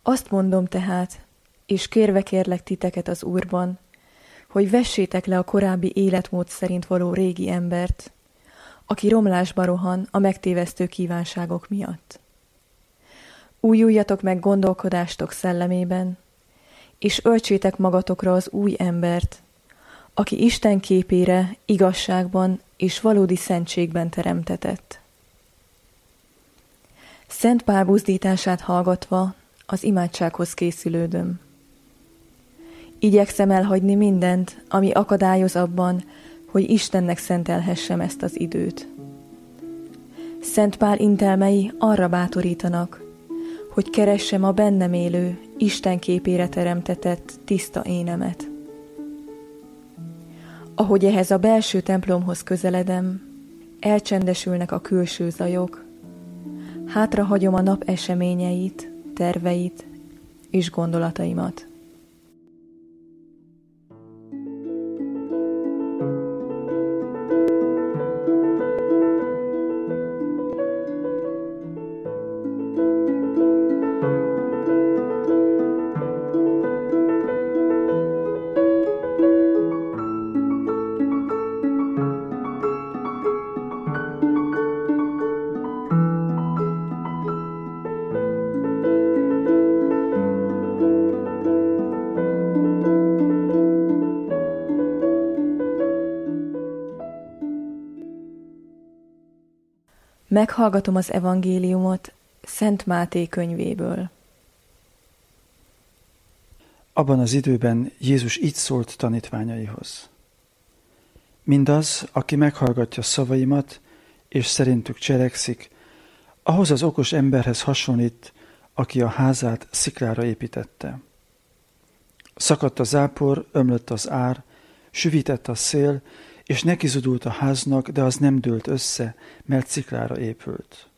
Azt mondom tehát, és kérlek titeket az Úrban, hogy vessétek le a korábbi életmód szerint való régi embert, aki romlásba rohan a megtévesztő kívánságok miatt. Újuljatok meg gondolkodástok szellemében, és öltsétek magatokra az új embert, aki Isten képére, igazságban és valódi szentségben teremtetett. Szent Pál buzdítását hallgatva az imádsághoz készülődöm. Igyekszem elhagyni mindent, ami akadályoz abban, hogy Istennek szentelhessem ezt az időt. Szent Pál intelmei arra bátorítanak, hogy keressem a bennem élő, Isten képére teremtetett tiszta énemet. Ahogy ehhez a belső templomhoz közeledem, elcsendesülnek a külső zajok, hátrahagyom a nap eseményeit, terveit és gondolataimat. Meghallgatom az evangéliumot Szent Máté könyvéből. Abban az időben Jézus így szólt tanítványaihoz. Mindaz, aki meghallgatja szavaimat, és szerintük cselekszik, ahhoz az okos emberhez hasonlít, aki a házát sziklára építette. Szakadt a zápor, ömlött az ár, süvített a szél, és nekizudult a háznak, de az nem dőlt össze, mert sziklára épült.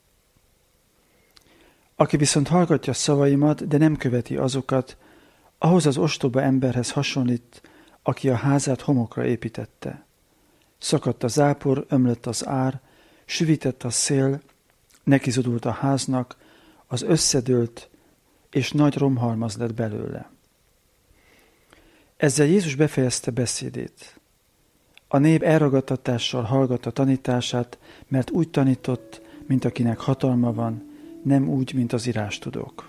Aki viszont hallgatja szavaimat, de nem követi azokat, ahhoz az ostoba emberhez hasonlít, aki a házát homokra építette. Szakadt a zápor, ömlött az ár, süvített a szél, nekizudult a háznak, az összedőlt, és nagy romhalmaz lett belőle. Ezzel Jézus befejezte beszédét. A nép elragadtatással hallgatta tanítását, mert úgy tanított, mint akinek hatalma van, nem úgy, mint az írástudók.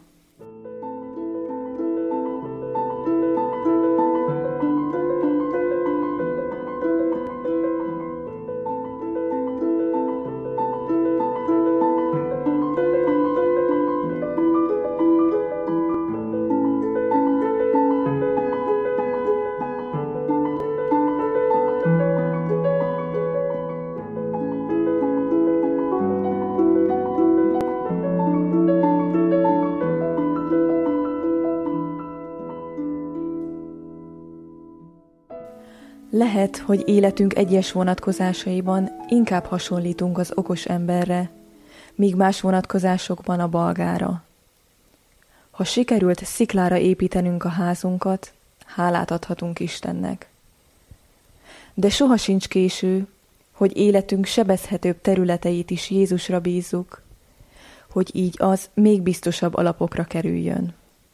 Lehet, hogy életünk egyes vonatkozásaiban inkább hasonlítunk az okos emberre, míg más vonatkozásokban a balgára. Ha sikerült sziklára építenünk a házunkat, hálát adhatunk Istennek. De soha sincs késő, hogy életünk sebezhetőbb területeit is Jézusra bízzuk, hogy így az még biztosabb alapokra kerüljön.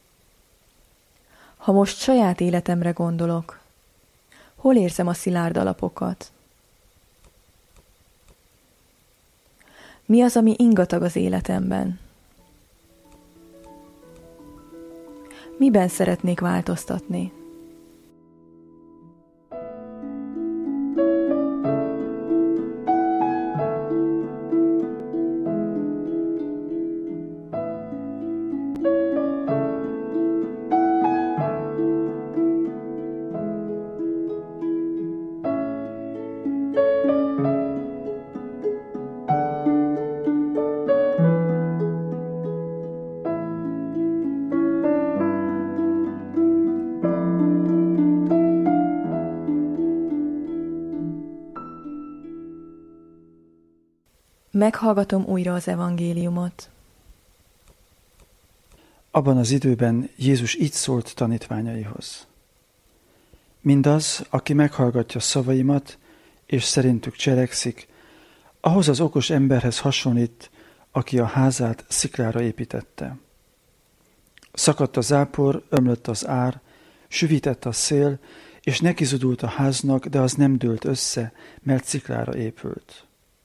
Ha most saját életemre gondolok, hol érzem a szilárd alapokat? Mi az, ami ingatag az életemben? Miben szeretnék változtatni? Meghallgatom újra az evangéliumot. Abban az időben Jézus így szólt tanítványaihoz. Mindaz, aki meghallgatja szavaimat, és szerintük cselekszik, ahhoz az okos emberhez hasonlít, aki a házát sziklára építette. Szakadt a zápor, ömlött az ár, süvített a szél, és nekizudult a háznak, de az nem dőlt össze, mert sziklára épült.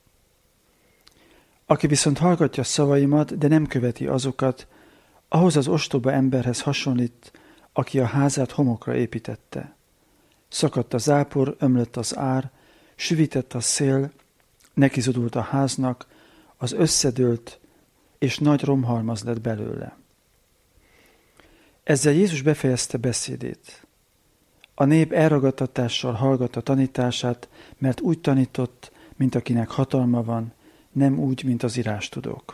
Aki viszont hallgatja szavaimat, de nem követi azokat, ahhoz az ostoba emberhez hasonlít, aki a házát homokra építette. Szakadt a zápor, ömlött az ár, süvített a szél, nekizudult a háznak, az összedőlt, és nagy romhalmaz lett belőle. Ezzel Jézus befejezte beszédét. A nép elragadtatással hallgatta tanítását, mert úgy tanított, mint akinek hatalma van, nem úgy, mint az írástudók.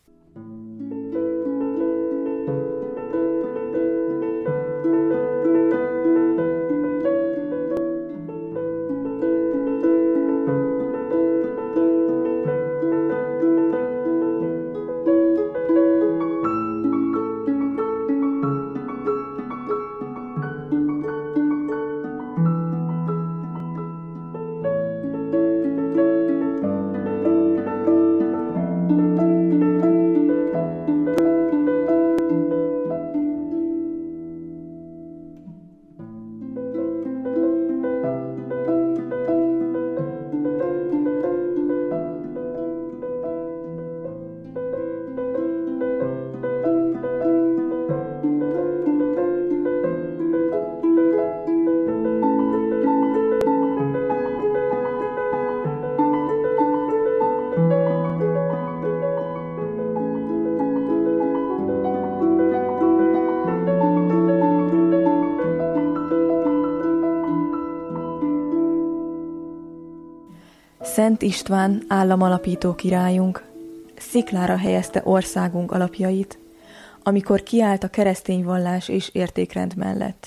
Szent István, államalapító királyunk, sziklára helyezte országunk alapjait, amikor kiállt a keresztény vallás és értékrend mellett.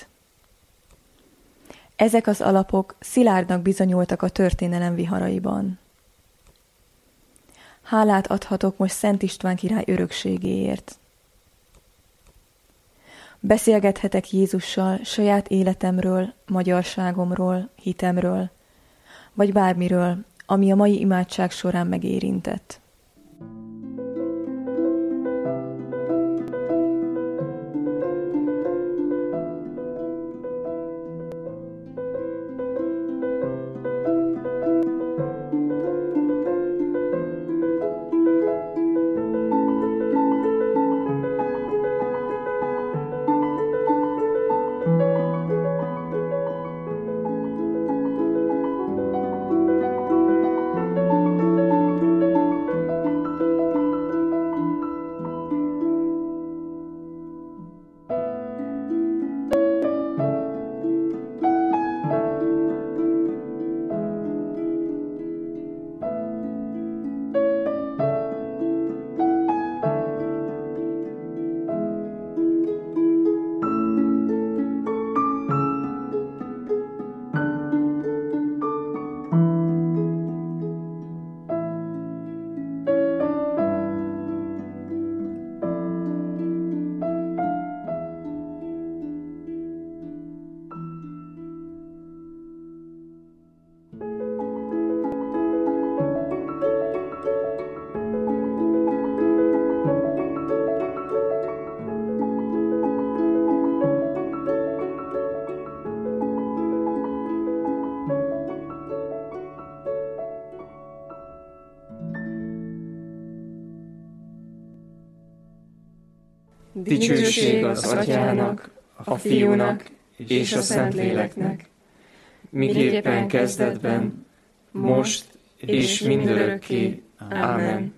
Ezek az alapok szilárdnak bizonyultak a történelem viharaiban. Hálát adhatok most Szent István király örökségéért. Beszélgethetek Jézussal saját életemről, magyarságomról, hitemről, vagy bármiről, ami a mai imádság során megérintett. Dicsőség az Atyának, a Fiúnak és a Szentléleknek, miképpen kezdetben, most és mindörökké. Ámen.